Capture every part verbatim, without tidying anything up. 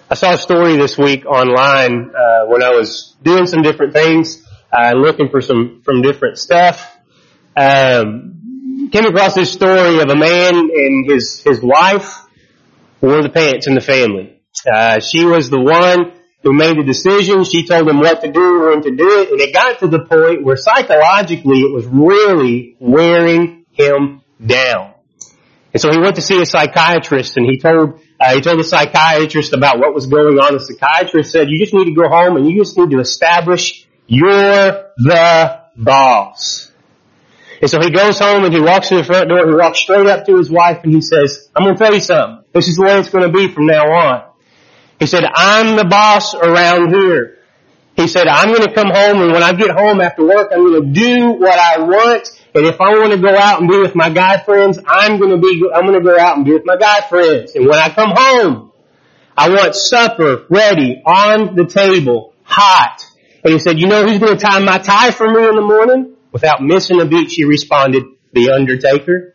I saw a story this week online uh, when I was doing some different things, uh, looking for some from different stuff. Um, came across this story of a man and his his wife wore the pants in the family. Uh, she was the one who made the decision. She told him what to do, when to do it, and it got to the point where psychologically it was really wearing him down. And so he went to see a psychiatrist, and he told uh, he told the psychiatrist about what was going on. The psychiatrist said, "You just need to go home and you just need to establish you're the boss." And so he goes home and he walks to the front door. He walks straight up to his wife and he says, "I'm going to tell you something. This is the way it's going to be from now on." He said, "I'm the boss around here." He said, "I'm going to come home, and when I get home after work, I'm going to do what I want. And if I want to go out and be with my guy friends, I'm going to be, I'm going to go out and be with my guy friends. And when I come home, I want supper ready on the table, hot." And he said, "You know who's going to tie my tie for me in the morning?" Without missing a beat, she responded, "The Undertaker."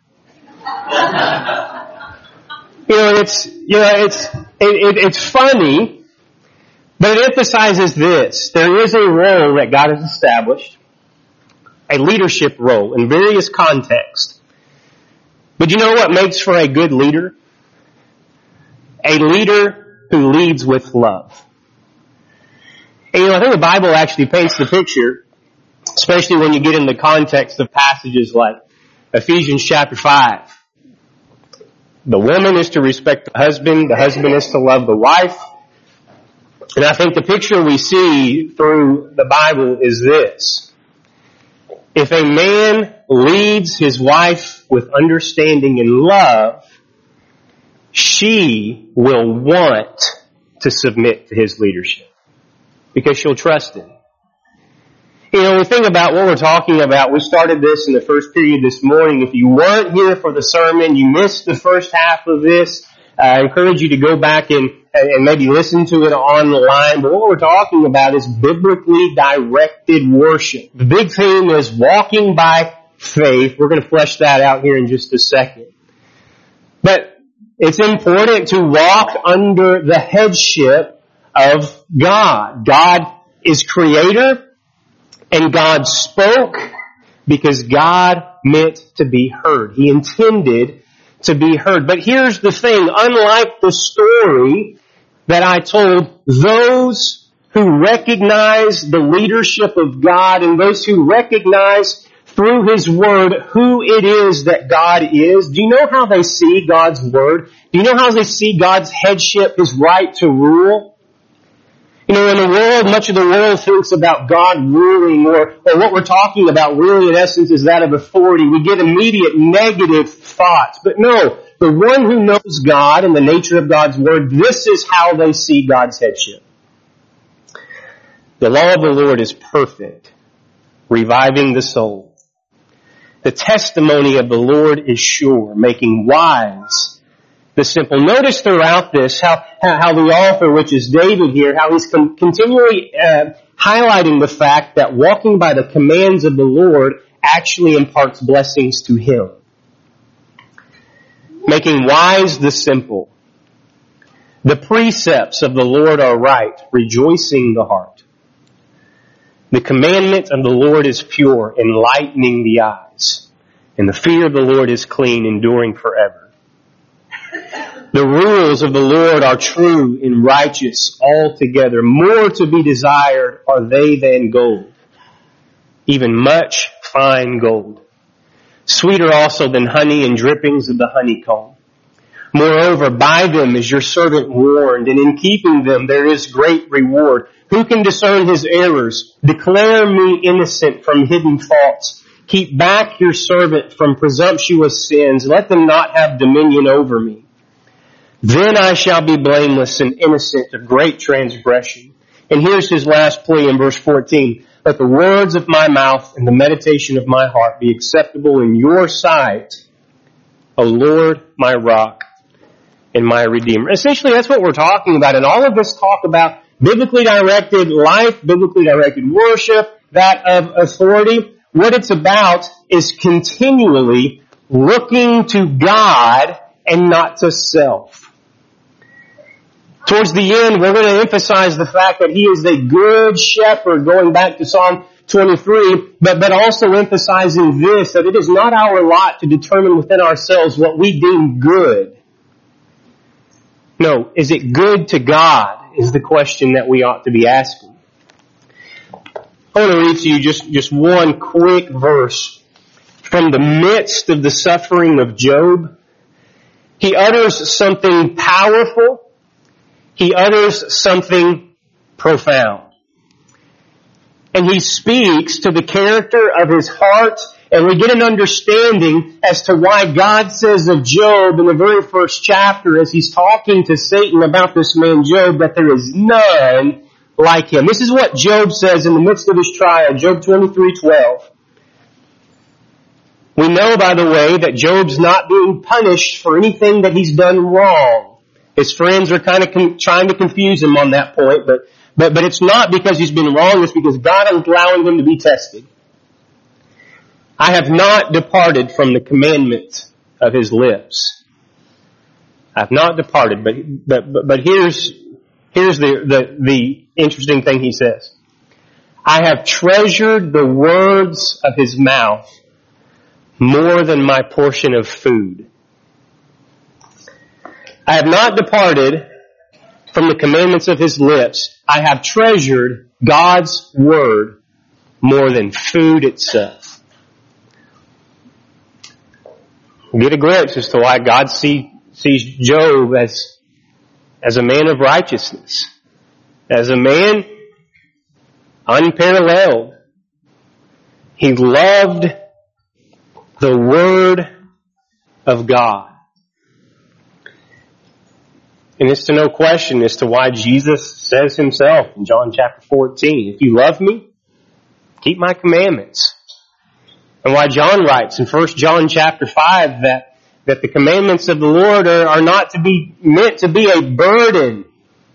You know, it's, you know, it's, it, it, it's funny, but it emphasizes this. There is a role that God has established, a leadership role in various contexts. But you know what makes for a good leader? A leader who leads with love. And you know, I think the Bible actually paints the picture, especially when you get in the context of passages like Ephesians chapter five. The woman is to respect the husband, the husband is to love the wife. And I think the picture we see through the Bible is this. If a man leads his wife with understanding and love, she will want to submit to his leadership because she'll trust him. You know, when we think about what we're talking about, we started this in the first period this morning. If you weren't here for the sermon, you missed the first half of this, I encourage you to go back and, and maybe listen to it online. But what we're talking about is biblically directed worship. The big theme is walking by faith. We're going to flesh that out here in just a second. But it's important to walk under the headship of God. God is creator. And God spoke because God meant to be heard. He intended to be heard. But here's the thing. Unlike the story that I told, those who recognize the leadership of God and those who recognize through His Word who it is that God is, do you know how they see God's Word? Do you know how they see God's headship, His right to rule? You know, in the world, much of the world thinks about God ruling, or, or what we're talking about really in essence is that of authority. We get immediate negative thoughts. But no, the one who knows God and the nature of God's Word, this is how they see God's headship. The law of the Lord is perfect, reviving the soul. The testimony of the Lord is sure, making wise the simple. Notice throughout this how, how, how the author, which is David here, how he's con- continually uh, highlighting the fact that walking by the commands of the Lord actually imparts blessings to him. Making wise the simple. The precepts of the Lord are right, rejoicing the heart. The commandment of the Lord is pure, enlightening the eyes. And the fear of the Lord is clean, enduring forever. The rules of the Lord are true and righteous altogether. More to be desired are they than gold, even much fine gold. Sweeter also than honey and drippings of the honeycomb. Moreover, by them is your servant warned, and in keeping them there is great reward. Who can discern his errors? Declare me innocent from hidden faults. Keep back your servant from presumptuous sins. Let them not have dominion over me. Then I shall be blameless and innocent of great transgression. And here's his last plea in verse fourteen. Let the words of my mouth and the meditation of my heart be acceptable in your sight, O Lord, my rock and my Redeemer. Essentially, that's what we're talking about. And all of this talk about biblically directed life, biblically directed worship, that of authority. What it's about is continually looking to God and not to self. Towards the end, we're going to emphasize the fact that He is a good shepherd, going back to Psalm twenty-three, but, but also emphasizing this, that it is not our lot to determine within ourselves what we deem good. No, is it good to God is the question that we ought to be asking. I want to read to you just, just one quick verse. From the midst of the suffering of Job, he utters something powerful. He utters something profound. And he speaks to the character of his heart, and we get an understanding as to why God says of Job in the very first chapter, as he's talking to Satan about this man Job, that there is none like him. This is what Job says in the midst of his trial, Job twenty-three twelve. We know, by the way, that Job's not being punished for anything that he's done wrong. His friends are kind of con- trying to confuse him on that point, but, but, but it's not because he's been wrong, it's because God is allowing him to be tested. I have not departed from the commandment of his lips. I have not departed, but, but, but, but here's, here's the, the, the interesting thing he says. I have treasured the words of his mouth more than my portion of food. I have not departed from the commandments of his lips. I have treasured God's word more than food itself. We get a glimpse as to why God see, sees Job as, as a man of righteousness, as a man unparalleled. He loved the Word of God. And it's to no question as to why Jesus says himself in John chapter fourteen, if you love me, keep my commandments. And why John writes in First John chapter five that, that the commandments of the Lord are, are not to be meant to be a burden.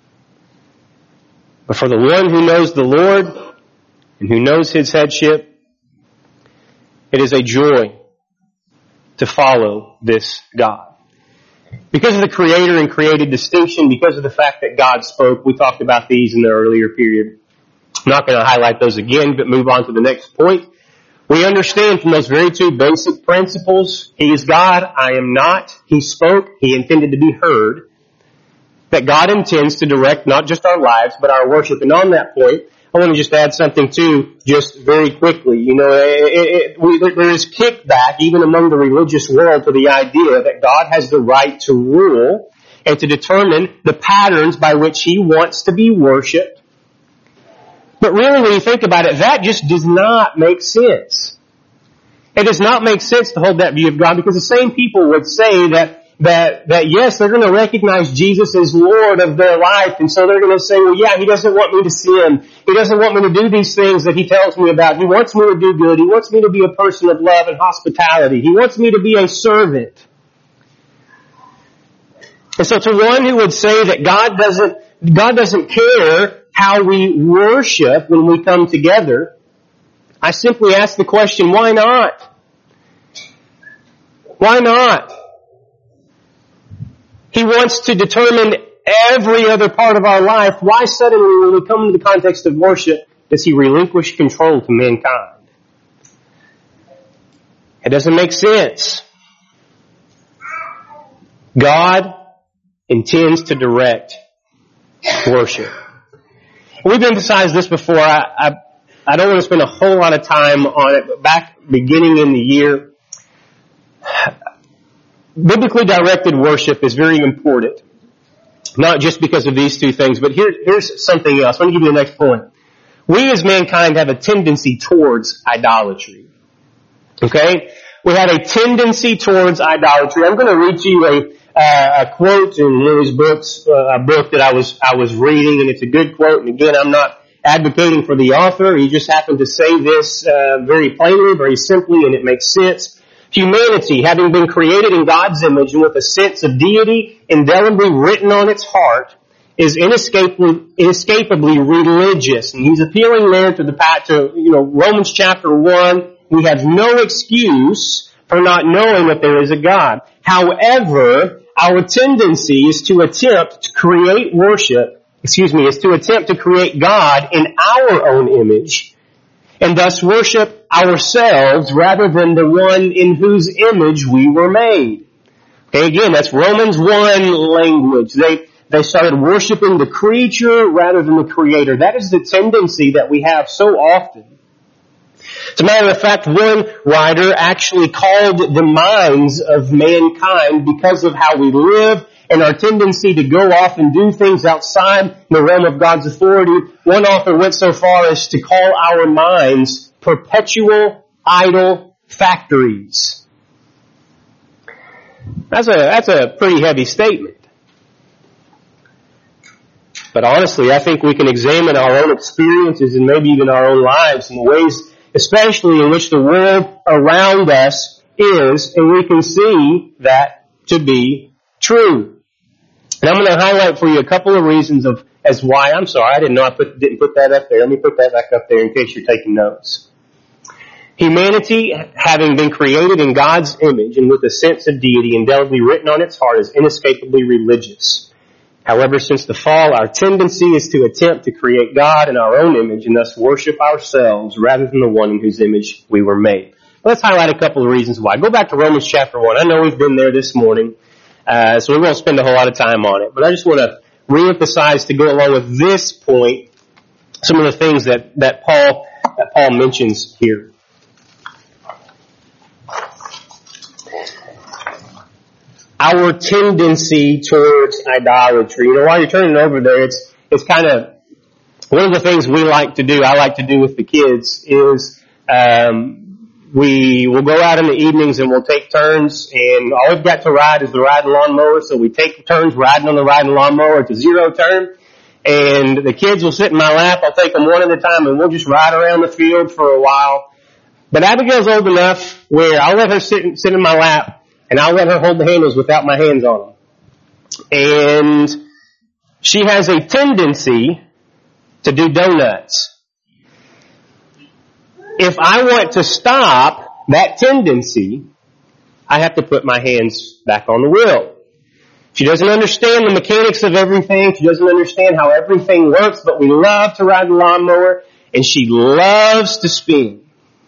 But for the one who knows the Lord and who knows his headship, it is a joy to follow this God. Because of the creator and created distinction, because of the fact that God spoke, we talked about these in the earlier period. I'm not going to highlight those again, but move on to the next point. We understand from those very two basic principles, He is God, I am not. He spoke, He intended to be heard. That God intends to direct not just our lives, but our worship. And on that point, I want to just add something too, just very quickly. You know, it, it, we, there is kickback even among the religious world to the idea that God has the right to rule and to determine the patterns by which He wants to be worshipped. But really, when you think about it, that just does not make sense. It does not make sense to hold that view of God, because the same people would say that That, that yes, they're going to recognize Jesus as Lord of their life, and so they're going to say, well, yeah, He doesn't want me to sin. He doesn't want me to do these things that He tells me about. He wants me to do good. He wants me to be a person of love and hospitality. He wants me to be a servant. And so to one who would say that God doesn't, God doesn't care how we worship when we come together, I simply ask the question, why not? Why not? He wants to determine every other part of our life. Why suddenly, when we come to the context of worship, does He relinquish control to mankind? It doesn't make sense. God intends to direct worship. We've emphasized this before. I, I, I don't want to spend a whole lot of time on it, but back beginning in the year, biblically directed worship is very important. Not just because of these two things, but here, here's something else. Let me give you the next point. We as mankind have a tendency towards idolatry. Okay? We have a tendency towards idolatry. I'm going to read to you a, uh, a quote in one of these books, uh, a book that I was, I was reading, and it's a good quote. And again, I'm not advocating for the author. He just happened to say this, uh, very plainly, very simply, and it makes sense. Humanity, having been created in God's image and with a sense of deity indelibly written on its heart, is inescapably, inescapably religious. And he's appealing there to the to you know Romans chapter one. We have no excuse for not knowing that there is a God. However, our tendency is to attempt to create worship, excuse me, is to attempt to create God in our own image, and thus worship ourselves rather than the one in whose image we were made. Okay, again, that's Romans one language. They, they started worshiping the creature rather than the creator. That is the tendency that we have so often. As a matter of fact, one writer actually called the minds of mankind, because of how we live and our tendency to go off and do things outside the realm of God's authority, one author went so far as to call our minds perpetual idol factories. That's a, that's a pretty heavy statement. But honestly, I think we can examine our own experiences and maybe even our own lives in the ways, especially in which the world around us is, and we can see that to be true. And I'm going to highlight for you a couple of reasons of as why. I'm sorry, I didn't know I put, didn't put that up there. Let me put that back up there in case you're taking notes. Humanity, having been created in God's image and with a sense of deity indelibly written on its heart, is inescapably religious. However, since the fall, our tendency is to attempt to create God in our own image and thus worship ourselves rather than the one in whose image we were made. Let's highlight a couple of reasons why. Go back to Romans chapter one. I know we've been there this morning, uh, so we won't spend a whole lot of time on it. But I just want to reemphasize, to go along with this point, some of the things that, that Paul that Paul mentions here. Our tendency towards idolatry. You know, while you're turning it over there, it's, it's kind of, one of the things we like to do, I like to do with the kids is, um, we will go out in the evenings and we'll take turns, and all we've got to ride is the riding lawnmower, so we take turns riding on the riding lawnmower. It's a zero turn, and the kids will sit in my lap. I'll take them one at a time, and we'll just ride around the field for a while. But Abigail's old enough where I'll let her sit, sit in my lap, and I'll let her hold the handles without my hands on them. And she has a tendency to do donuts. If I want to stop that tendency, I have to put my hands back on the wheel. She doesn't understand the mechanics of everything. She doesn't understand how everything works, but we love to ride the lawnmower, and she loves to spin.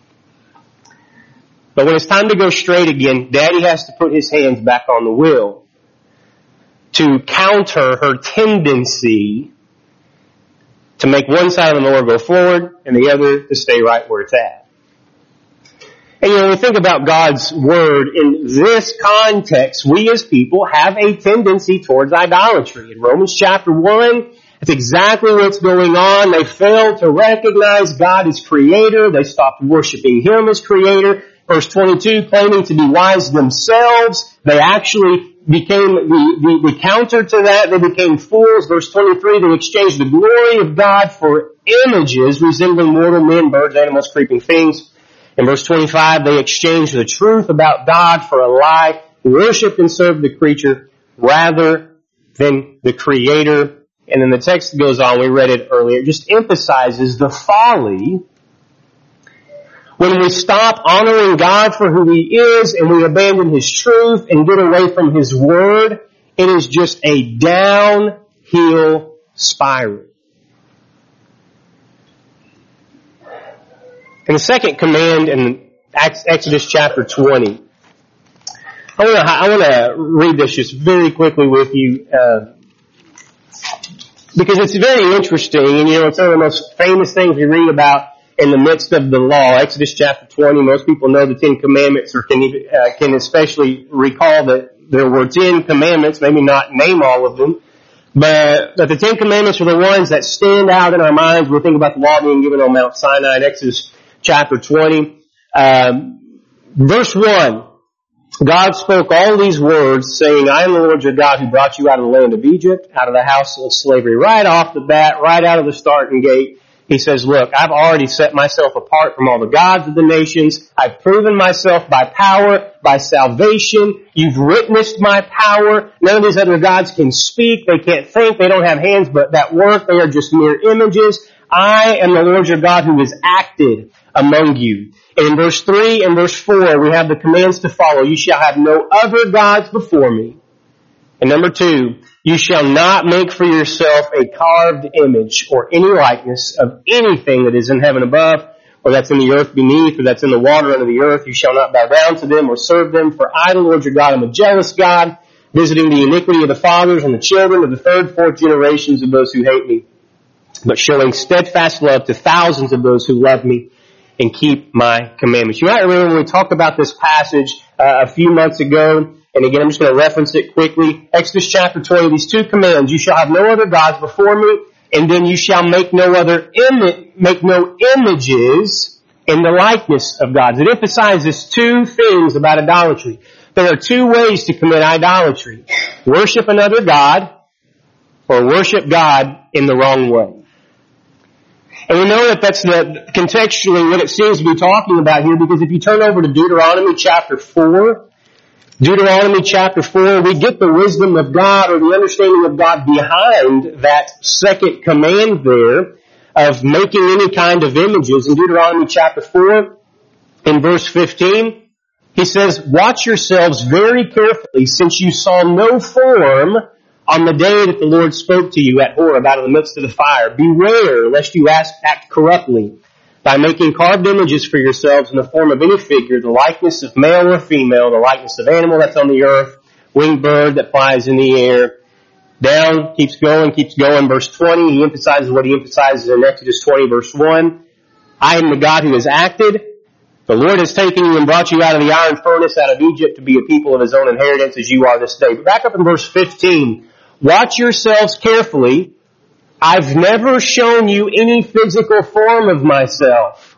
But when it's time to go straight again, Daddy has to put his hands back on the wheel to counter her tendency to make one side of the mower go forward and the other to stay right where it's at. And you know, when we think about God's Word in this context, we as people have a tendency towards idolatry. In Romans chapter one, that's exactly what's going on. They failed to recognize God as Creator. They stopped worshiping Him as Creator. Verse twenty-two, claiming to be wise themselves, they actually became the, the, the counter to that. They became fools. Verse twenty-three, they exchanged the glory of God for images resembling mortal men, birds, animals, creeping things. In verse twenty-five, they exchanged the truth about God for a lie, worshipped and served the creature rather than the Creator. And then the text goes on, we read it earlier, it just emphasizes the folly when we stop honoring God for who He is and we abandon His truth and get away from His Word. It is just a downhill spiral. And the second command in Exodus chapter twenty, I want to, I want to read this just very quickly with you, uh, because it's very interesting, and you know, it's one of the most famous things we read about in the midst of the law. Exodus chapter twenty, most people know the Ten Commandments, or can, uh, can especially recall that there were Ten Commandments, maybe not name all of them, but, but the Ten Commandments are the ones that stand out in our minds. We think about the law being given on Mount Sinai in Exodus chapter twenty. Um, verse one, God spoke all these words, saying, I am the Lord your God who brought you out of the land of Egypt, out of the house of slavery. Right off the bat, right out of the starting gate, He says, look, I've already set myself apart from all the gods of the nations. I've proven myself by power, by salvation. You've witnessed my power. None of these other gods can speak. They can't think. They don't have hands but that work. They are just mere images. I am the Lord your God who has acted among you. And in verse three and verse four, we have the commands to follow. You shall have no other gods before me. And number two, you shall not make for yourself a carved image or any likeness of anything that is in heaven above, or that's in the earth beneath, or that's in the water under the earth. You shall not bow down to them or serve them, for I, the Lord your God, am a jealous God, visiting the iniquity of the fathers and the children of the third, fourth generations of those who hate me, but showing steadfast love to thousands of those who love me and keep my commandments. You might remember when we talked about this passage uh, a few months ago, and again, I'm just going to reference it quickly. Exodus chapter twenty, these two commands: you shall have no other gods before me, and then you shall make no other Im- make no images in the likeness of gods. It emphasizes two things about idolatry. There are two ways to commit idolatry: worship another god, or worship God in the wrong way. And we know that that's the, contextually what it seems to be talking about here, because if you turn over to Deuteronomy chapter four, Deuteronomy chapter four, we get the wisdom of God, or the understanding of God behind that second command there of making any kind of images. In Deuteronomy chapter four, in verse fifteen, he says, watch yourselves very carefully, since you saw no form on the day that the Lord spoke to you at Horeb out of the midst of the fire. Beware lest you ask, act corruptly by making carved images for yourselves in the form of any figure, the likeness of male or female, the likeness of animal that's on the earth, winged bird that flies in the air. Down, keeps going, keeps going. Verse twenty, he emphasizes what he emphasizes in Exodus twenty, verse one. I am the God who has acted. The Lord has taken you and brought you out of the iron furnace, out of Egypt, to be a people of his own inheritance as you are this day. But back up in verse fifteen. Watch yourselves carefully. I've never shown you any physical form of myself.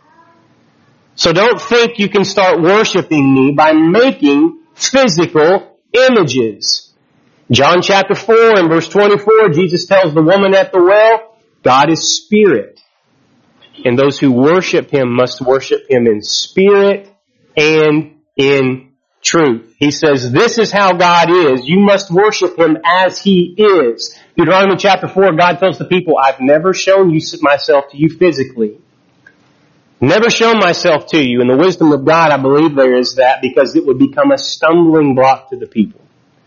So don't think you can start worshiping me by making physical images. John chapter four and verse twenty-four, Jesus tells the woman at the well, God is spirit, and those who worship him must worship him in spirit and in truth. He says, this is how God is. You must worship him as he is. Deuteronomy chapter four, God tells the people, I've never shown you myself to you physically. Never shown myself to you. And the wisdom of God, I believe there is that, because it would become a stumbling block to the people.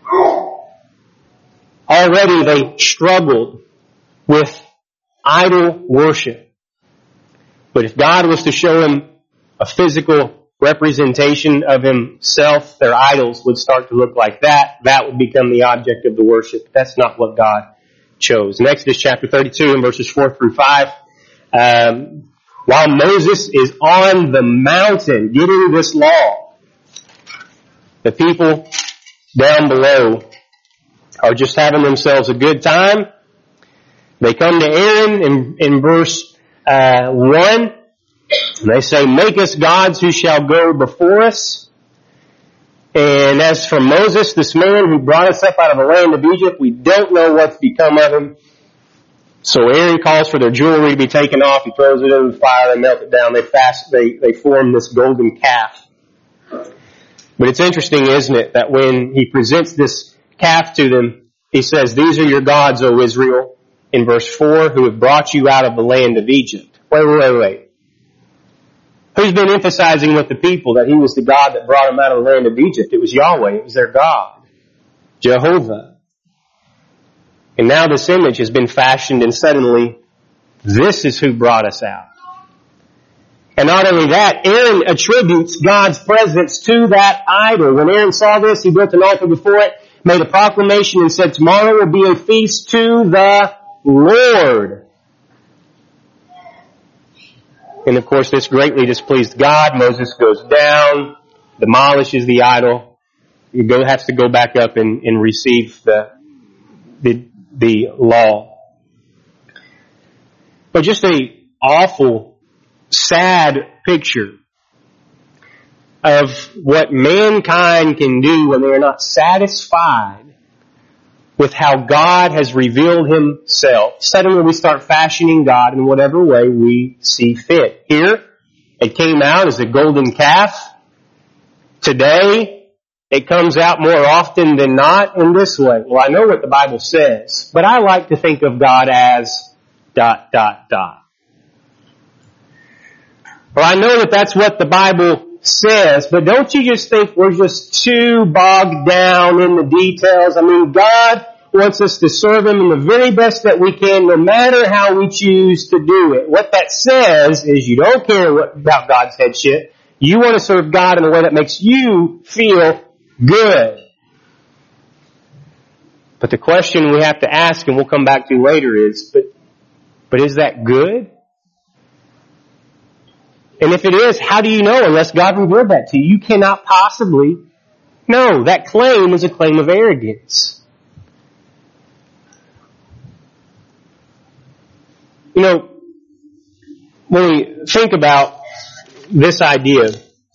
Already they struggled with idol worship. But if God was to show them a physical representation of himself, their idols would start to look like that. That would become the object of the worship. That's not what God chose. In Exodus chapter thirty-two and verses four through five, um, while Moses is on the mountain getting this law, the people down below are just having themselves a good time. They come to Aaron in, in verse uh, one, and they say, make us gods who shall go before us. And as for Moses, this man who brought us up out of the land of Egypt, we don't know what's become of him. So Aaron calls for their jewelry to be taken off. He throws it in the fire. They melt it down. They fast. They, they form this golden calf. But it's interesting, isn't it, that when he presents this calf to them, he says, these are your gods, O Israel, in verse four, who have brought you out of the land of Egypt. Wait, wait, wait, wait. Who's been emphasizing with the people that he was the God that brought them out of the land of Egypt? It was Yahweh. It was their God, Jehovah. And now this image has been fashioned, and suddenly this is who brought us out. And not only that, Aaron attributes God's presence to that idol. When Aaron saw this, he built an altar before it, made a proclamation, and said, tomorrow will be a feast to the Lord. And of course, this greatly displeased God. Moses goes down, demolishes the idol. He go, has to go back up and, and receive the, the, the law. But just a awful, sad picture of what mankind can do when they are not satisfied with how God has revealed himself. Suddenly we start fashioning God in whatever way we see fit. Here, it came out as a golden calf. Today, it comes out more often than not in this way. Well, I know what the Bible says, but I like to think of God as dot, dot, dot. Well, I know that that's what the Bible says, but don't you just think we're just too bogged down in the details? I mean, God wants us to serve Him in the very best that we can, no matter how we choose to do it. What that says is you don't care what, about God's headship. You want to serve God in a way that makes you feel good. But the question we have to ask, and we'll come back to later, is, but, but is that good? And if it is, how do you know unless God revealed that to you? You cannot possibly know. That claim is a claim of arrogance. You know, when we think about this idea,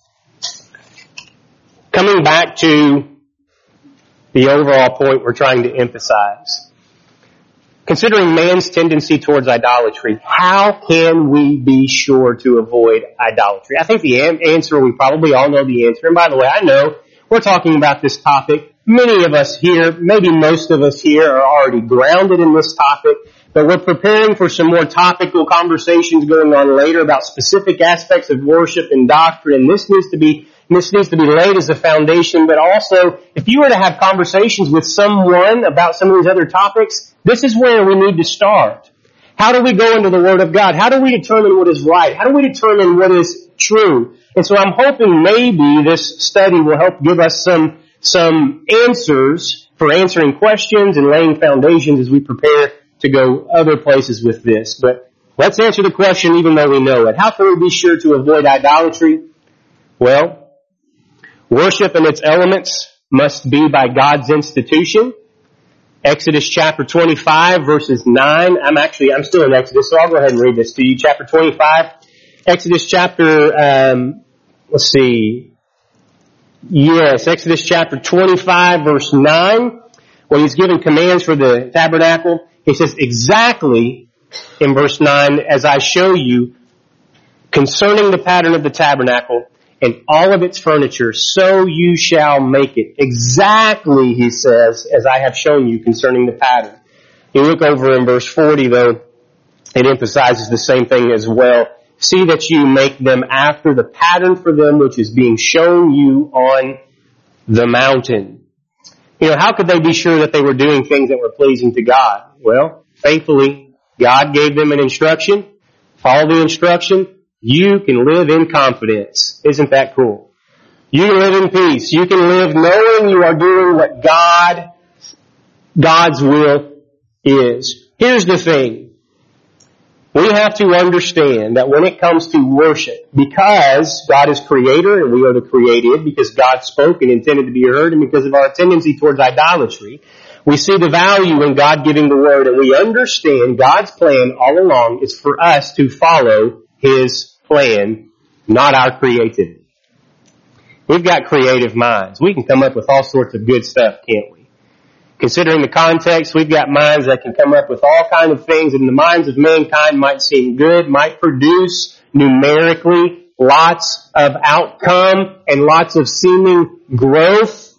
coming back to the overall point we're trying to emphasize, considering man's tendency towards idolatry, how can we be sure to avoid idolatry? I think the answer, we probably all know the answer. And by the way, I know we're talking about this topic. Many of us here, maybe most of us here, are already grounded in this topic. But we're preparing for some more topical conversations going on later about specific aspects of worship and doctrine. And this needs to be, this needs to be laid as a foundation. But also, if you were to have conversations with someone about some of these other topics, this is where we need to start. How do we go into the Word of God? How do we determine what is right? How do we determine what is true? And so I'm hoping maybe this study will help give us some, some answers for answering questions and laying foundations as we prepare to go other places with this. But let's answer the question even though we know it. How can we be sure to avoid idolatry? Well, worship and its elements must be by God's institution. Exodus chapter twenty-five verses nine. I'm actually, I'm still in Exodus, so I'll go ahead and read this to you. Chapter twenty-five. Exodus chapter, um, let's see. Yes, Exodus chapter twenty-five verse nine. When he's giving commands for the tabernacle, he says exactly in verse nine, as I show you concerning the pattern of the tabernacle and all of its furniture, so you shall make it. Exactly, he says, as I have shown you concerning the pattern. You look over in verse forty, though, it emphasizes the same thing as well. See that you make them after the pattern for them which is being shown you on the mountain. You know, how could they be sure that they were doing things that were pleasing to God? Well, thankfully, God gave them an instruction. Follow the instruction. You can live in confidence. Isn't that cool? You can live in peace. You can live knowing you are doing what God, God's will is. Here's the thing. We have to understand that when it comes to worship, because God is creator and we are the created, because God spoke and intended to be heard, and because of our tendency towards idolatry, we see the value in God giving the word, and we understand God's plan all along is for us to follow His plan, not our creativity. We've got creative minds. We can come up with all sorts of good stuff, can't we? Considering the context, we've got minds that can come up with all kinds of things, and the minds of mankind might seem good, might produce numerically lots of outcome and lots of seeming growth.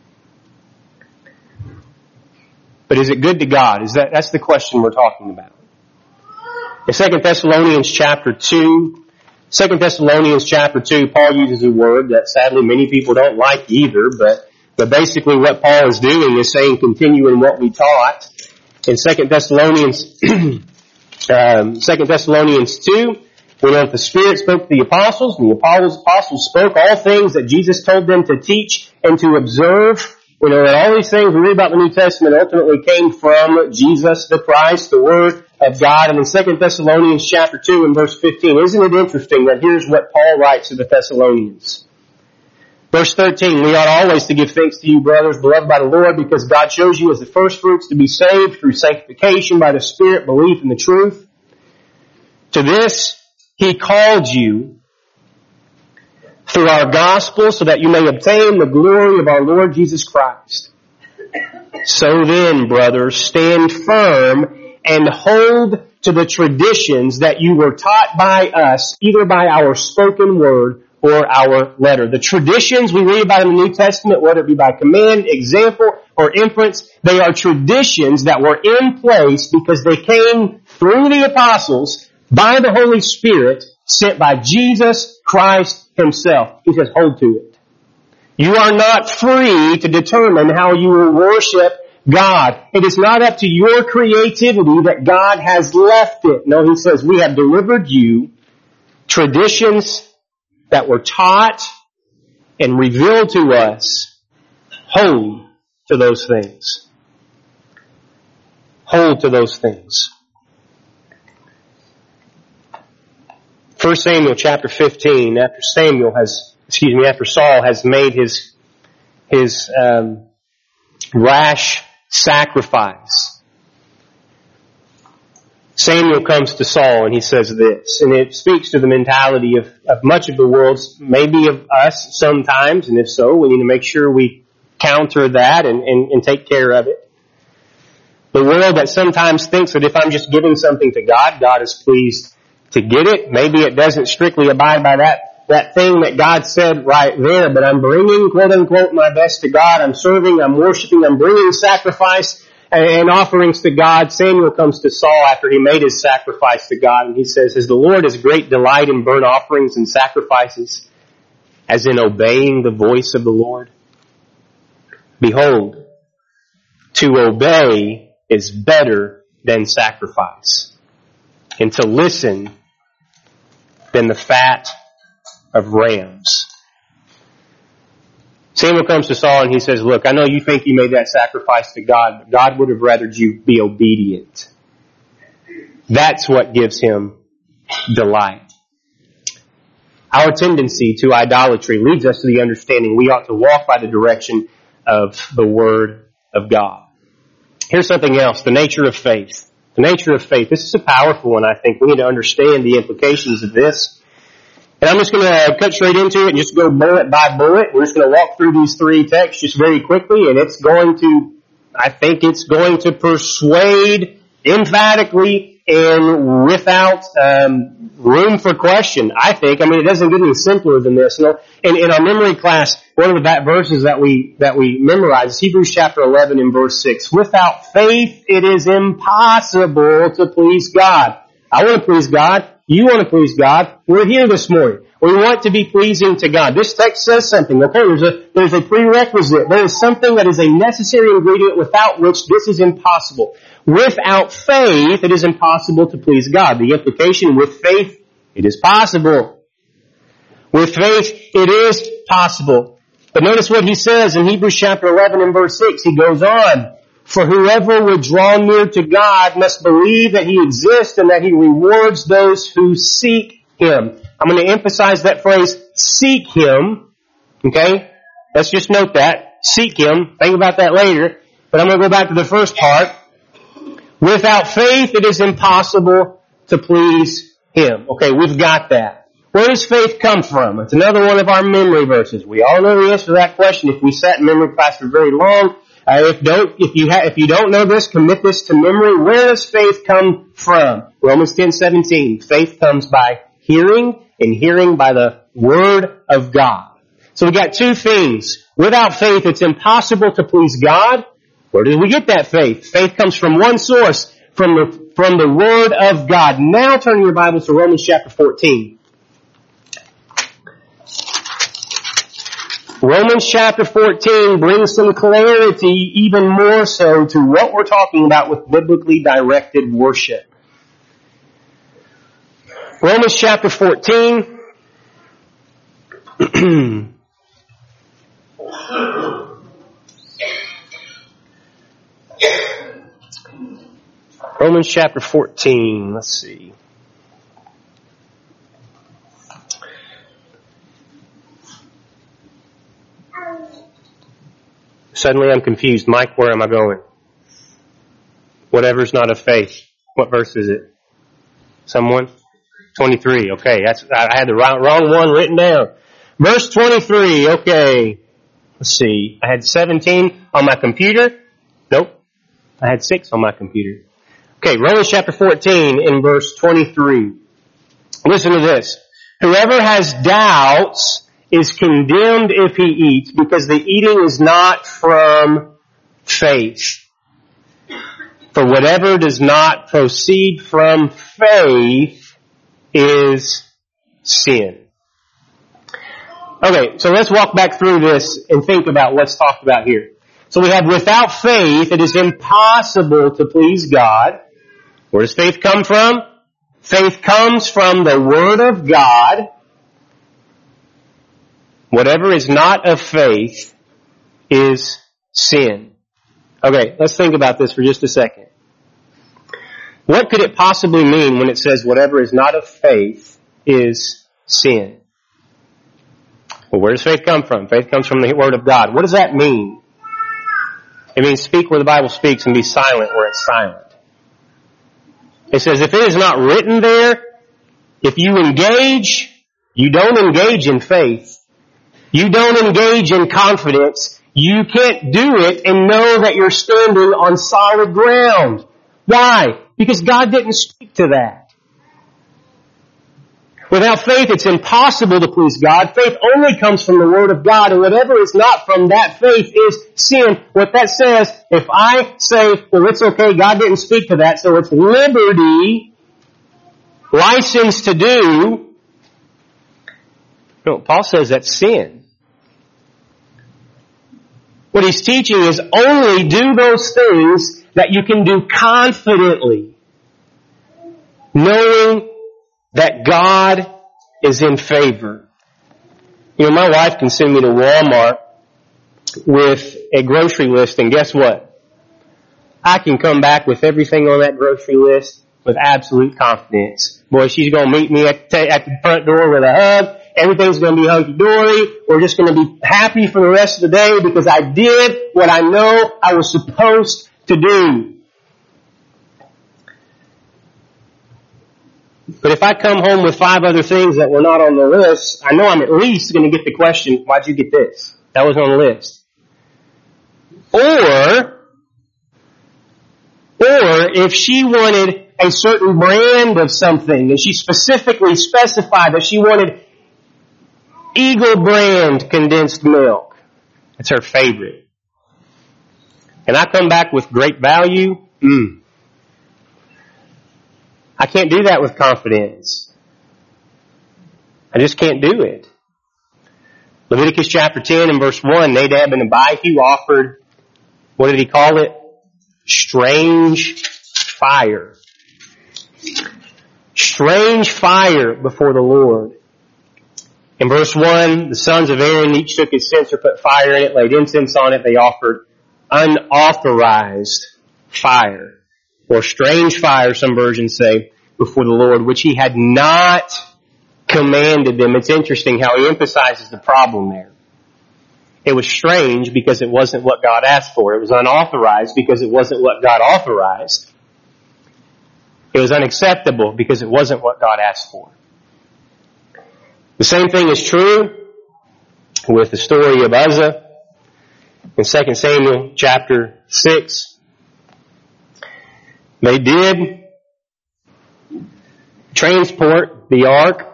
But is it good to God? Is that, that's the question we're talking about. In Second Thessalonians chapter two, Second Thessalonians chapter two, Paul uses a word that sadly many people don't like either, but But basically what Paul is doing is saying continue in what we taught. In Second Thessalonians, um, Second Thessalonians two, we know that the Spirit spoke to the apostles, and the apostles, apostles spoke all things that Jesus told them to teach and to observe. We know that all these things we read about in the New Testament ultimately came from Jesus the Christ, the Word of God. And in Second Thessalonians chapter two and verse fifteen, isn't it interesting that here's what Paul writes to the Thessalonians? Verse thirteen, we ought always to give thanks to you, brothers, beloved by the Lord, because God chose you as the first fruits to be saved through sanctification by the Spirit, belief in the truth. To this He called you through our gospel so that you may obtain the glory of our Lord Jesus Christ. So then, brothers, stand firm and hold to the traditions that you were taught by us, either by our spoken word or our letter. The traditions we read about in the New Testament, whether it be by command, example, or inference, they are traditions that were in place because they came through the apostles by the Holy Spirit sent by Jesus Christ himself. He says, hold to it. You are not free to determine how you will worship God. It is not up to your creativity that God has left it. No, he says, we have delivered you traditions that were taught and revealed to us. Hold to those things. Hold to those things. First Samuel chapter fifteen, after Samuel has, excuse me, after Saul has made his, his, um, rash sacrifice, Samuel comes to Saul and he says this, and it speaks to the mentality of, of much of the world, maybe of us sometimes, and if so, we need to make sure we counter that and, and, and take care of it. The world that sometimes thinks that if I'm just giving something to God, God is pleased to get it. Maybe it doesn't strictly abide by that, that thing that God said right there, but I'm bringing, quote unquote, my best to God. I'm serving, I'm worshiping, I'm bringing sacrifice and offerings to God. Samuel comes to Saul after he made his sacrifice to God, and he says, as the Lord has great delight in burnt offerings and sacrifices, as in obeying the voice of the Lord. Behold, to obey is better than sacrifice, and to listen than the fat of rams. Samuel comes to Saul and he says, look, I know you think you made that sacrifice to God, but God would have rather you be obedient. That's what gives him delight. Our tendency to idolatry leads us to the understanding we ought to walk by the direction of the Word of God. Here's something else, the nature of faith. The nature of faith. This is a powerful one, I think. We need to understand the implications of this. And I'm just going to cut straight into it and just go bullet by bullet. We're just going to walk through these three texts just very quickly, and it's going to, I think it's going to persuade emphatically and without um, room for question, I think. I mean, it doesn't get any simpler than this. You know, in, in our memory class, one of the verses that we that we memorize is Hebrews chapter eleven and verse six. Without faith, it is impossible to please God. I want to please God. You want to please God. We're here this morning. We want to be pleasing to God. This text says something. Okay, there's a there's a prerequisite. There is something that is a necessary ingredient without which this is impossible. Without faith, it is impossible to please God. The implication, with faith, it is possible. With faith, it is possible. But notice what he says in Hebrews chapter eleven and verse six. He goes on, for whoever would draw near to God must believe that He exists and that He rewards those who seek Him. I'm going to emphasize that phrase, seek Him. Okay? Let's just note that. Seek Him. Think about that later. But I'm going to go back to the first part. Without faith, it is impossible to please Him. Okay, we've got that. Where does faith come from? It's another one of our memory verses. We all know the answer to that question if we sat in memory class for very long. Uh, if don't, if you ha- if you don't know this, commit this to memory. Where does faith come from? Romans ten seventeen. Faith comes by hearing, and hearing by the Word of God. So we got two things. Without faith, it's impossible to please God. Where did we get that faith? Faith comes from one source, from the from the Word of God. Now turn your Bibles to Romans chapter fourteen. Romans chapter fourteen brings some clarity, even more so, to what we're talking about with biblically directed worship. Romans chapter fourteen. Romans chapter fourteen, let's see. Suddenly I'm confused. Mike, where am I going? Whatever's not of faith. What verse is it? Someone? twenty-three. Okay, that's, I had the wrong, wrong one written down. Verse twenty-three. Okay. Let's see. I had seventeen on my computer. Nope. I had six on my computer. Okay, Romans chapter fourteen in verse twenty-three. Listen to this. Whoever has doubts is condemned if he eats, because the eating is not from faith. For whatever does not proceed from faith is sin. Okay, so let's walk back through this and think about what's talked about here. So we have without faith, it is impossible to please God. Where does faith come from? Faith comes from the Word of God. Whatever is not of faith is sin. Okay, let's think about this for just a second. What could it possibly mean when it says whatever is not of faith is sin? Well, where does faith come from? Faith comes from the Word of God. What does that mean? It means speak where the Bible speaks and be silent where it's silent. It says if it is not written there, if you engage, you don't engage in faith. You don't engage in confidence. You can't do it and know that you're standing on solid ground. Why? Because God didn't speak to that. Without faith, it's impossible to please God. Faith only comes from the Word of God, and whatever is not from that faith is sin. What that says, if I say, well, it's okay, God didn't speak to that, so it's liberty, license to do, no, Paul says that's sin. What he's teaching is only do those things that you can do confidently, knowing that God is in favor. You know, my wife can send me to Walmart with a grocery list, and guess what? I can come back with everything on that grocery list with absolute confidence. Boy, she's going to meet me at the, at the front door with a hug. Everything's going to be hunky-dory. We're just going to be happy for the rest of the day because I did what I know I was supposed to do. But if I come home with five other things that were not on the list, I know I'm at least going to get the question, why'd you get this? That was on the list. Or, or if she wanted a certain brand of something, and she specifically specified that she wanted Eagle brand condensed milk, it's her favorite. And I come back with great value, mm. I can't do that with confidence. I just can't do it. Leviticus chapter ten and verse one, Nadab and Abihu offered, what did he call it? Strange fire. Strange fire before the Lord. In verse one, the sons of Aaron each took his censer, put fire in it, laid incense on it. They offered unauthorized fire. Or strange fire, some versions say, before the Lord, which he had not commanded them. It's interesting how he emphasizes the problem there. It was strange because it wasn't what God asked for. It was unauthorized because it wasn't what God authorized. It was unacceptable because it wasn't what God asked for. The same thing is true with the story of Uzzah in Second Samuel chapter six. They did transport the ark,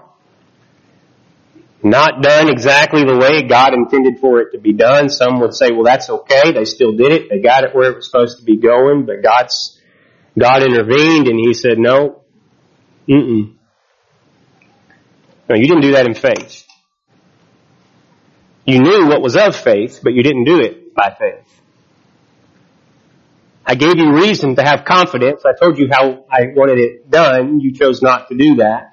not done exactly the way God intended for it to be done. Some would say, well, that's okay. They still did it. They got it where it was supposed to be going, but God's, God intervened and he said, no, mm-mm. No, you didn't do that in faith. You knew what was of faith, but you didn't do it by faith. I gave you reason to have confidence. I told you how I wanted it done. You chose not to do that.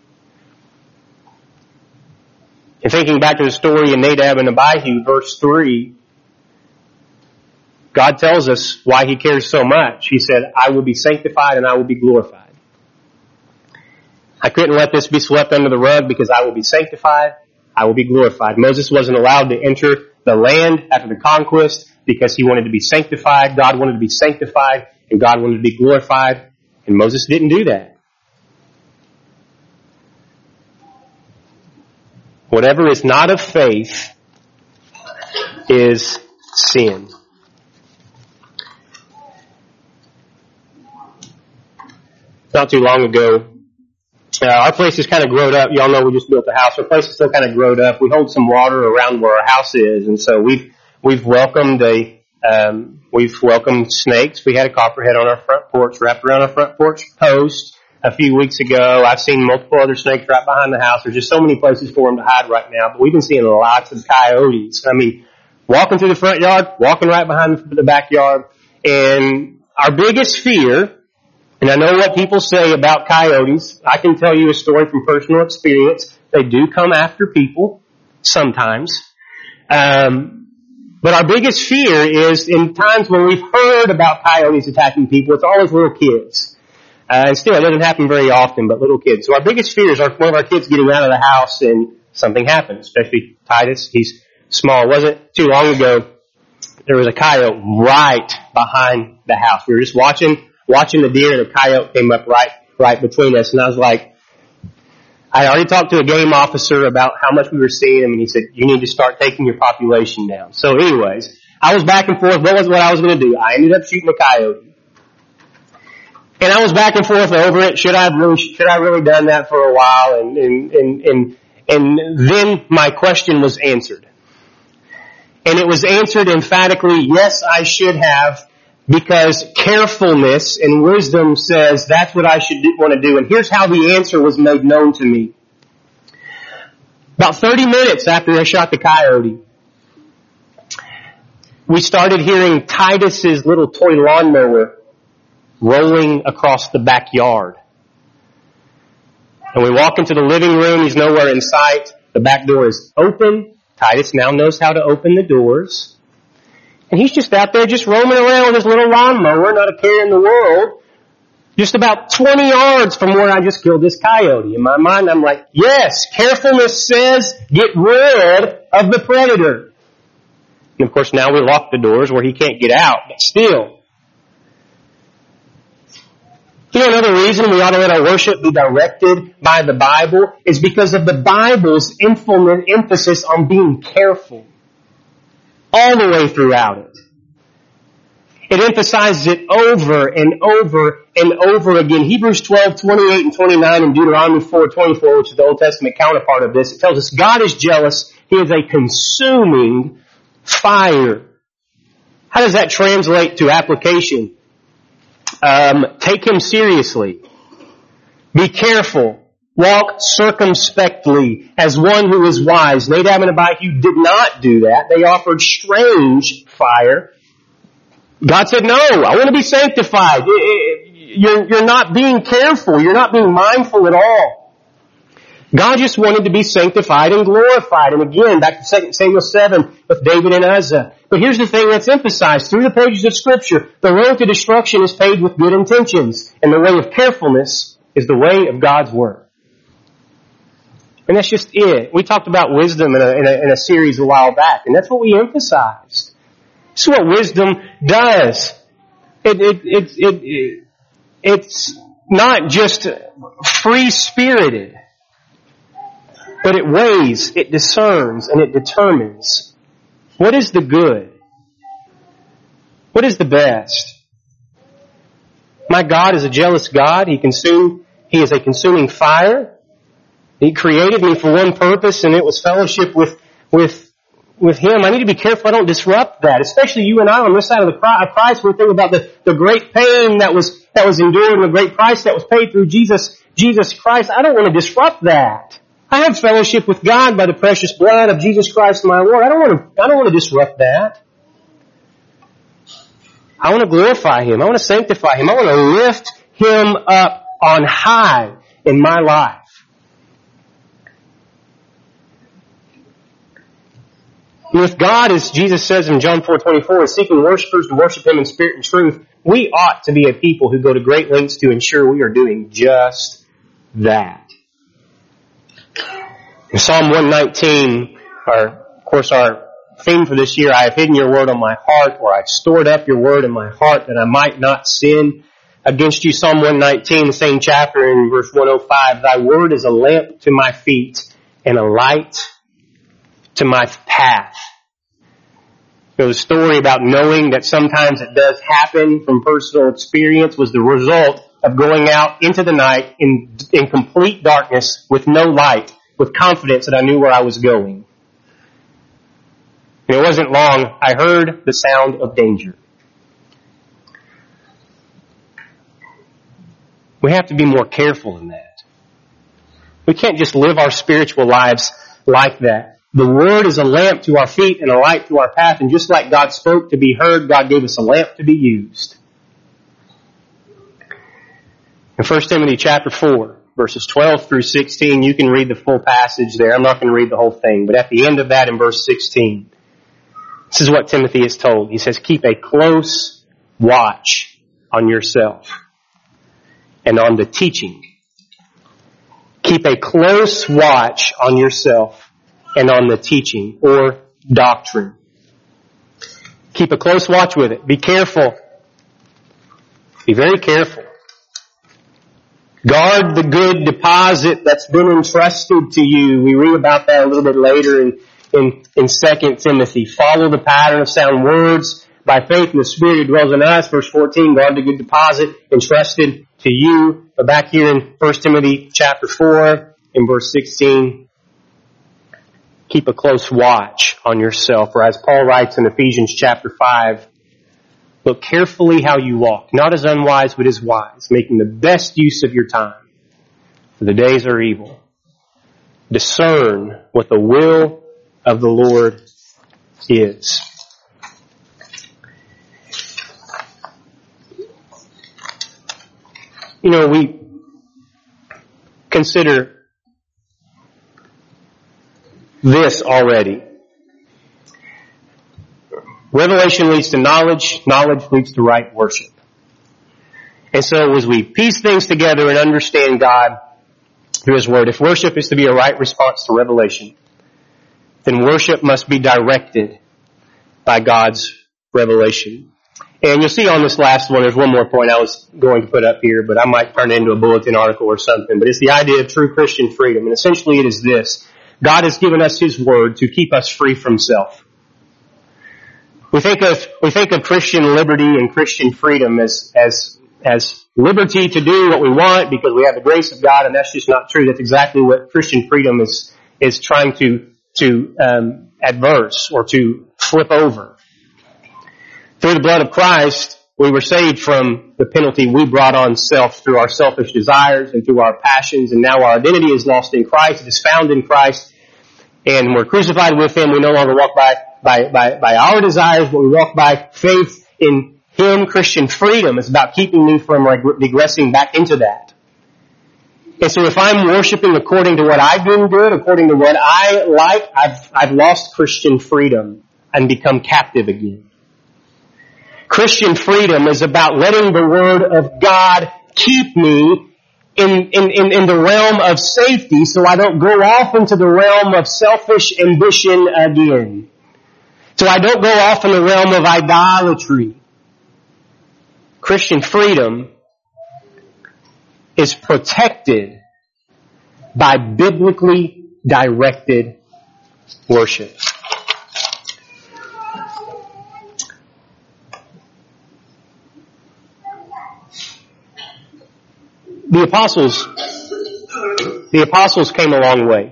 And thinking back to the story in Nadab and Abihu, verse three, God tells us why he cares so much. He said, I will be sanctified and I will be glorified. I couldn't let this be swept under the rug because I will be sanctified, I will be glorified. Moses wasn't allowed to enter the land after the conquest because he wanted to be sanctified. God wanted to be sanctified and God wanted to be glorified. And Moses didn't do that. Whatever is not of faith is sin. Not too long ago, uh, our place is kind of growed up. Y'all know we just built a house. Our place is still kind of growed up. We hold some water around where our house is, and so we've we've welcomed a um, we've welcomed snakes. We had a copperhead on our front porch, wrapped around our front porch post. a few weeks ago. I've seen multiple other snakes right behind the house. There's just so many places for them to hide right now. But we've been seeing lots of coyotes. I mean, walking through the front yard, walking right behind the backyard. And our biggest fear, and I know what people say about coyotes. I can tell you a story from personal experience. They do come after people sometimes. Um, but our biggest fear is in times when we've heard about coyotes attacking people, it's always little kids. Uh, and still, it doesn't happen very often, but little kids. So our biggest fear is our, one of our kids getting out of the house and something happened, especially Titus. He's small. It wasn't too long ago, there was a coyote right behind the house. We were just watching watching the deer, and a coyote came up right right between us. And I was like, I already talked to a game officer about how much we were seeing him, and he said, you need to start taking your population down. So anyways, I was back and forth. What was what I was going to do? I ended up shooting a coyote. And I was back and forth over it. Should I have really, should I really done that for a while? And, and, and, and, and then my question was answered. And it was answered emphatically, yes, I should have, because carefulness and wisdom says that's what I should do, want to do. And here's how the answer was made known to me. About thirty minutes after I shot the coyote, we started hearing Titus's little toy lawnmower rolling across the backyard. And we walk into the living room. He's nowhere in sight. The back door is open. Titus now knows how to open the doors. And he's just out there just roaming around with his little lawnmower, not a care in the world, just about twenty yards from where I just killed this coyote. In my mind, I'm like, yes, carefulness says get rid of the predator. And of course, now we lock the doors where he can't get out, but still. You know, another reason we ought to let our worship be directed by the Bible is because of the Bible's emphasis on being careful all the way throughout it. It emphasizes it over and over and over again. Hebrews twelve, twenty-eight and twenty-nine and Deuteronomy four, twenty-four, which is the Old Testament counterpart of this, it tells us God is jealous. He is a consuming fire. How does that translate to application? Um, take him seriously. Be careful. Walk circumspectly as one who is wise. Nadab and Abihu did not do that. They offered strange fire. God said, no, I want to be sanctified. You're, you're not being careful. You're not being mindful at all. God just wanted to be sanctified and glorified. And again, back to Second Samuel seven with David and Uzzah. But here's the thing that's emphasized through the pages of Scripture. The road to destruction is paved with good intentions. And the way of carefulness is the way of God's Word. And that's just it. We talked about wisdom in a, in a, in a series a while back. And that's what we emphasized. This is what wisdom does. It, it, it, it, it, it's not just free-spirited. But it weighs, it discerns, and it determines what is the good, what is the best. My God is a jealous God. He consumed, He is a consuming fire. He created me for one purpose, and it was fellowship with with with Him. I need to be careful I don't disrupt that, especially you and I on this side of the Christ. We're thinking about the, the great pain that was that was endured and the great price that was paid through Jesus Jesus Christ. I don't want to disrupt that. I have fellowship with God by the precious blood of Jesus Christ my Lord. I don't want to, I don't want to disrupt that. I want to glorify Him. I want to sanctify Him. I want to lift Him up on high in my life. And if God, as Jesus says in John four twenty-four, is seeking worshipers to worship Him in spirit and truth, we ought to be a people who go to great lengths to ensure we are doing just that. In Psalm one nineteen, our, of course our theme for this year, I have hidden your word on my heart, or I've stored up your word in my heart that I might not sin against you. Psalm one nineteen, the same chapter in verse one oh five, thy word is a lamp to my feet and a light to my path. You know, the story about knowing that sometimes it does happen from personal experience was the result of going out into the night in, in complete darkness with no light, with confidence that I knew where I was going. And it wasn't long, I heard the sound of danger. We have to be more careful in that. We can't just live our spiritual lives like that. The Word is a lamp to our feet and a light to our path, and just like God spoke to be heard, God gave us a lamp to be used. In First Timothy chapter four, verses twelve through sixteen, you can read the full passage there. I'm not going to read the whole thing, but at the end of that in verse sixteen, this is what Timothy is told. He says, keep a close watch on yourself and on the teaching. Keep a close watch on yourself and on the teaching or doctrine. Keep a close watch with it. Be careful. Be very careful. Guard the good deposit that's been entrusted to you. We read about that a little bit later in, in, in Second Timothy. Follow the pattern of sound words by faith in the Spirit who dwells in us. Verse fourteen, guard the good deposit entrusted to you. But back here in First Timothy chapter four, in verse sixteen, keep a close watch on yourself. Or as Paul writes in Ephesians chapter five, look carefully how you walk, not as unwise, but as wise, making the best use of your time, for the days are evil. Discern what the will of the Lord is. You know, we consider this already. Revelation leads to knowledge. Knowledge leads to right worship. And so as we piece things together and understand God through His Word, if worship is to be a right response to revelation, then worship must be directed by God's revelation. And you'll see on this last one, there's one more point I was going to put up here, but I might turn it into a bulletin article or something. But it's the idea of true Christian freedom. And essentially it is this. God has given us His Word to keep us free from self. We think of, we think of Christian liberty and Christian freedom as, as, as liberty to do what we want because we have the grace of God, and that's just not true. That's exactly what Christian freedom is, is trying to, to, um, adverse or to flip over. Through the blood of Christ, we were saved from the penalty we brought on self through our selfish desires and through our passions, and now our identity is lost in Christ. It is found in Christ, and we're crucified with Him. We no longer walk by By, by, by our desires, but we walk by faith in Him. Christian freedom is about keeping me from regressing back into that. And so if I'm worshiping according to what I do good, according to what I like, I've, I've lost Christian freedom and become captive again. Christian freedom is about letting the Word of God keep me in, in, in, in the realm of safety so I don't go off into the realm of selfish ambition again. So I don't go off in the realm of idolatry. Christian freedom is protected by biblically directed worship. The apostles, the apostles came a long way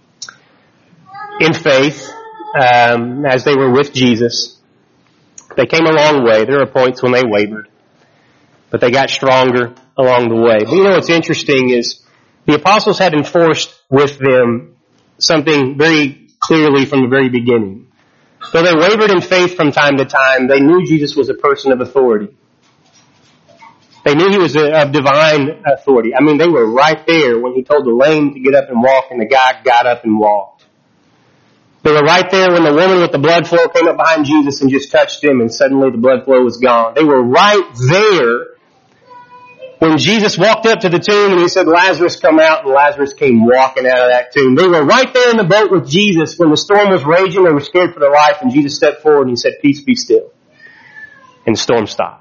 in faith. Um, as they were with Jesus, they came a long way. There are points when they wavered, but they got stronger along the way. But you know what's interesting is the apostles had enforced with them something very clearly from the very beginning. Though they wavered in faith from time to time, they knew Jesus was a person of authority. They knew He was a, of divine authority. I mean, they were right there when He told the lame to get up and walk, and the guy got up and walked. They were right there when the woman with the blood flow came up behind Jesus and just touched Him, and suddenly the blood flow was gone. They were right there when Jesus walked up to the tomb and He said, Lazarus, come out, and Lazarus came walking out of that tomb. They were right there in the boat with Jesus when the storm was raging. They were scared for their life, and Jesus stepped forward and He said, peace, be still. And the storm stopped.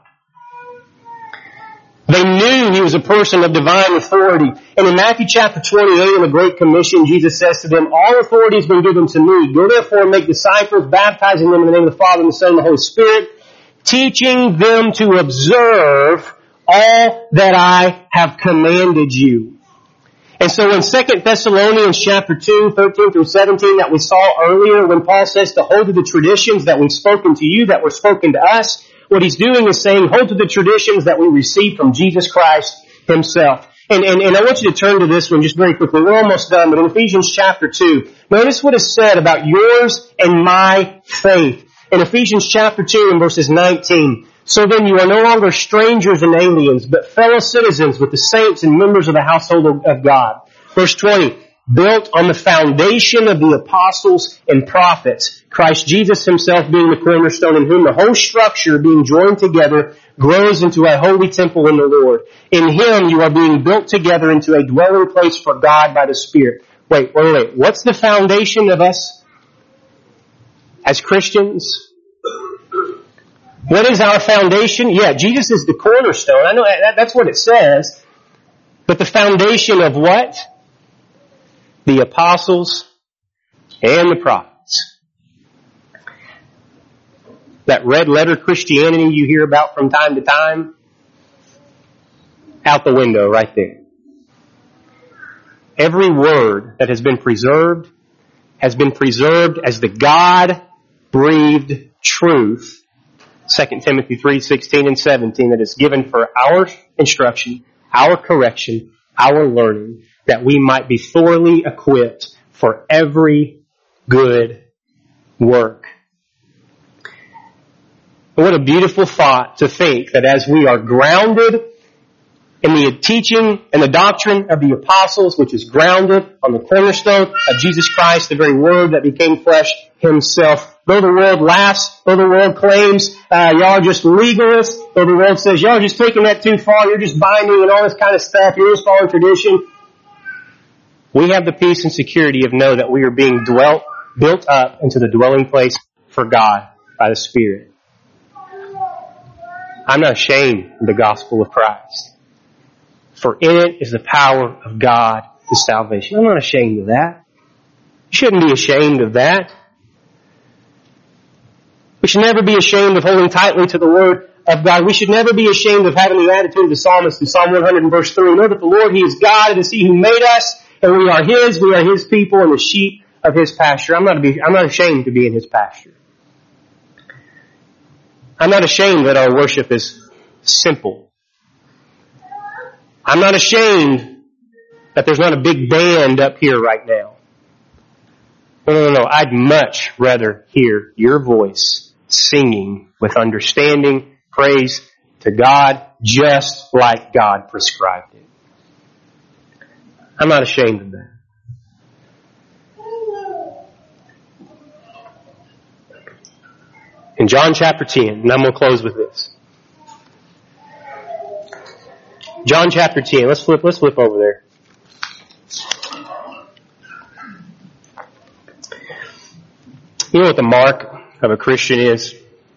They knew He was a person of divine authority. And in Matthew chapter twenty-eight, in the Great Commission, Jesus says to them, all authority has been given to me. Go therefore and make disciples, baptizing them in the name of the Father and the Son and the Holy Spirit, teaching them to observe all that I have commanded you. And so in Second Thessalonians chapter two, thirteen through seventeen, that we saw earlier, when Paul says to hold to the traditions that we've spoken to you, that were spoken to us, what he's doing is saying, hold to the traditions that we received from Jesus Christ himself. And, and, and I want you to turn to this one just very quickly. We're almost done, but in Ephesians chapter two, notice what is said about yours and my faith. In Ephesians chapter two and verses nineteen, so then you are no longer strangers and aliens, but fellow citizens with the saints and members of the household of, of God. Verse twenty, built on the foundation of the apostles and prophets, Christ Jesus himself being the cornerstone, in whom the whole structure being joined together grows into a holy temple in the Lord. In him you are being built together into a dwelling place for God by the Spirit. Wait, wait, wait. What's the foundation of us as Christians? What is our foundation? Yeah, Jesus is the cornerstone. I know that, that's what it says. But the foundation of what? The apostles and the prophets. That red letter Christianity you hear about from time to time, out the window right there. Every word that has been preserved has been preserved as the God-breathed truth, Second Timothy three sixteen and seventeen, that is given for our instruction, our correction, our learning, that we might be thoroughly equipped for every good work. What a beautiful thought to think that as we are grounded in the teaching and the doctrine of the apostles, which is grounded on the cornerstone of Jesus Christ, the very Word that became flesh himself. Though the world laughs, though the world claims, uh, y'all are just legalists, though the world says, y'all are just taking that too far, you're just binding and all this kind of stuff, you're just following tradition. We have the peace and security of know that we are being dwelt, built up into the dwelling place for God by the Spirit. I'm not ashamed of the gospel of Christ. For in it is the power of God to salvation. I'm not ashamed of that. You shouldn't be ashamed of that. We should never be ashamed of holding tightly to the Word of God. We should never be ashamed of having the attitude of the psalmist in Psalm one hundred and verse three. Know that the Lord, He is God, it is He who made us, and we are His, we are His people, and the sheep of His pasture. I'm not, to be, I'm not ashamed to be in His pasture. I'm not ashamed that our worship is simple. I'm not ashamed that there's not a big band up here right now. No, no, no, no. I'd much rather hear your voice singing with understanding, praise to God, just like God prescribed it. I'm not ashamed of that. In John chapter ten, and I'm going to close with this. John chapter ten. Let's flip, let's flip over there. You know what the mark of a Christian is?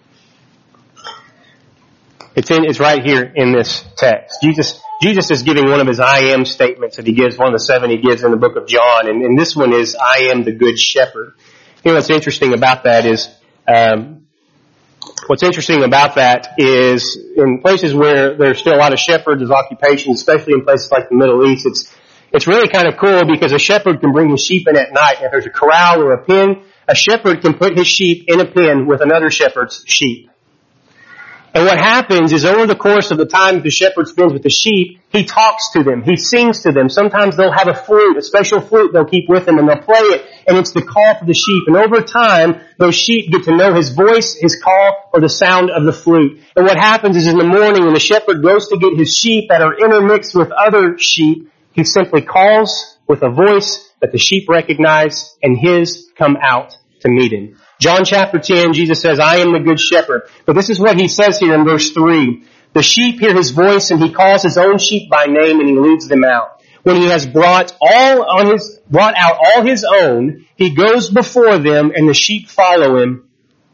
It's in, it's right here in this text. Jesus, Jesus is giving one of his I am statements that he gives, one of the seven he gives in the book of John, and, and this one is, I am the good shepherd. You know what's interesting about that is, um, What's interesting about that is in places where there's still a lot of shepherds as occupations, especially in places like the Middle East, it's it's really kind of cool because a shepherd can bring his sheep in at night. If there's a corral or a pen, a shepherd can put his sheep in a pen with another shepherd's sheep. And what happens is over the course of the time the shepherd spends with the sheep, he talks to them. He sings to them. Sometimes they'll have a flute, a special flute they'll keep with them, and they'll play it, and it's the call for the sheep. And over time, those sheep get to know his voice, his call, or the sound of the flute. And what happens is in the morning when the shepherd goes to get his sheep that are intermixed with other sheep, he simply calls with a voice that the sheep recognize, and his come out to meet him. John chapter ten, Jesus says, I am the good shepherd. But this is what he says here in verse three. The sheep hear his voice, and he calls his own sheep by name, and he leads them out. When he has brought all on his, brought out all his own, he goes before them, and the sheep follow him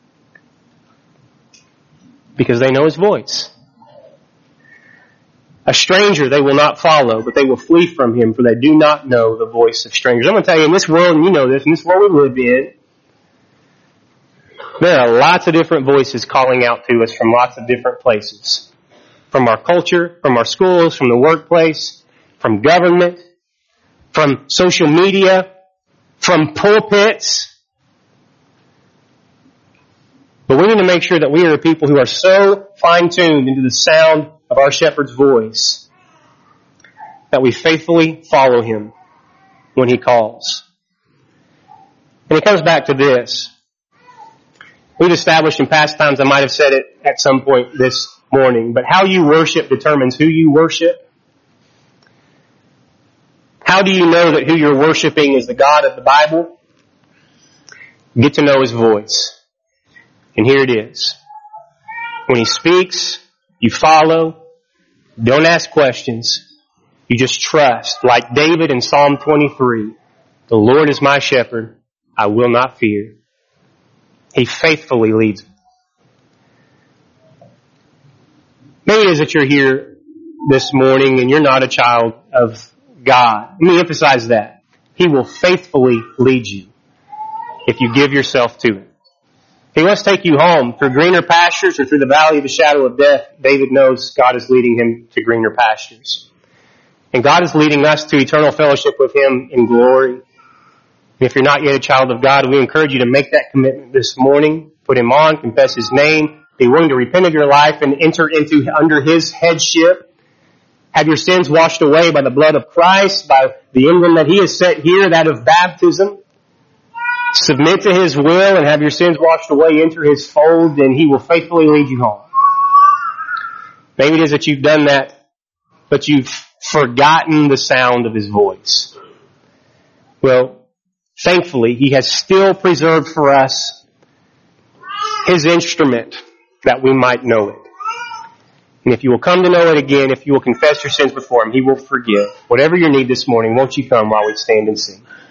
because they know his voice. A stranger they will not follow, but they will flee from him, for they do not know the voice of strangers. I'm going to tell you, in this world, and you know this, in this world we live in, there are lots of different voices calling out to us from lots of different places. From our culture, from our schools, from the workplace, from government, from social media, from pulpits. But we need to make sure that we are the people who are so fine-tuned into the sound of our shepherd's voice that we faithfully follow Him when He calls. And it comes back to this. We've established in past times, I might have said it at some point this morning, but how you worship determines who you worship. How do you know that who you're worshiping is the God of the Bible? Get to know His voice. And here it is. When He speaks, you follow. Don't ask questions. You just trust. Like David in Psalm twenty-three, the Lord is my shepherd. I will not fear. He faithfully leads me. Maybe it is that you're here this morning and you're not a child of God. Let me emphasize that. He will faithfully lead you if you give yourself to Him. He wants to take you home through greener pastures or through the valley of the shadow of death. David knows God is leading him to greener pastures. And God is leading us to eternal fellowship with Him in glory. If you're not yet a child of God, we encourage you to make that commitment this morning. Put Him on, confess His name, be willing to repent of your life and enter into under His headship. Have your sins washed away by the blood of Christ, by the emblem that He has set here, that of baptism. Submit to His will and have your sins washed away, enter His fold, and He will faithfully lead you home. Maybe it is that you've done that, but you've forgotten the sound of His voice. Well, thankfully, He has still preserved for us His instrument that we might know it. And if you will come to know it again, if you will confess your sins before Him, He will forgive. Whatever your need this morning, won't you come while we stand and sing?